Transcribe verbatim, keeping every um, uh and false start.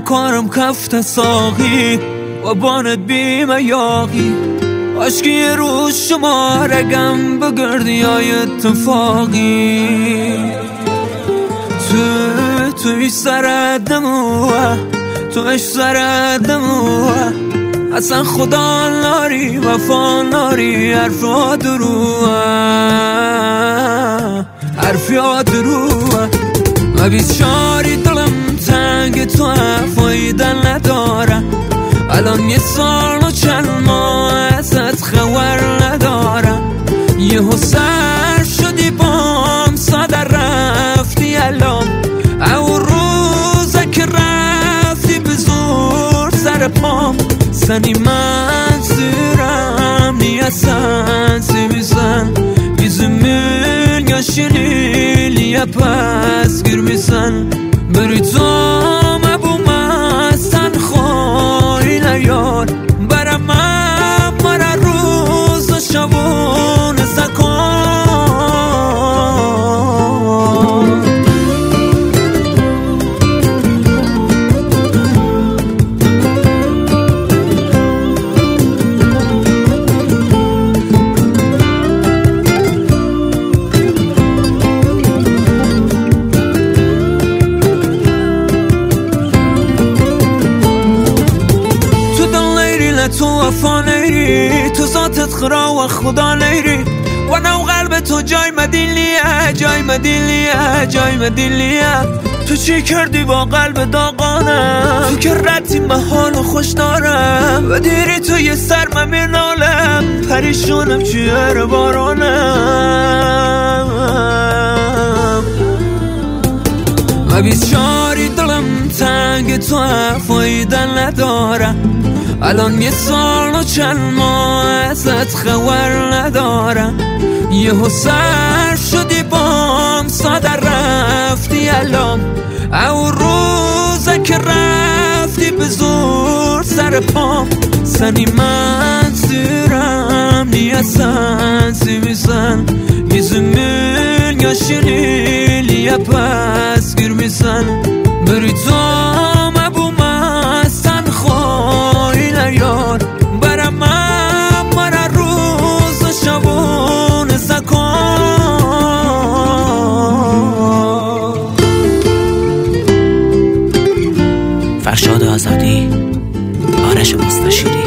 کارم کفت ساقی و بانت بیم یاقی عشقی یه روز شما رگم بگردی های اتفاقی تو توی سردموه توش سردموه اصلا خدا ناری وفا ناری حرفا دروه حرفا دروه و بیچاری دلم تنگ تو فایده نداره الان یه سال و چند ماه ازت خبر نداره یهو سر شدی بام ساده رفتی الان او روزه که رفتی به زور سر پام سنی منظورم نیه سنسی میزن yüzümün yaşını yapaz girmişsen Beritom abumazsan khoyle yar Baramam mara roz shavon sakon تو وفا نیری تو ذاتت خرا و خدا نیری و نو قلب تو جای مدیلیه جای مدیلیه جای مدیلیه تو چی کردی با قلب داغانم تو که ردی به حال و خوش دارم و دیری تو یه سر من مینالم پریشونم چیه بارانم و بیچاری دلم تنگ تو فایده نداره الان یه سال و چند ماه ازت خبر ندارم یهو سر شدی بام ساده رفتی الان او روزه که رفتی به زور سر پام سنی منظورم نیه سنسی میزن yüzümün yaşını yapaz girmişsen Beritom abumazsan khoyle yar Baramam mara roz shavon sakon فرشاد آزادی، آرش مستشیری.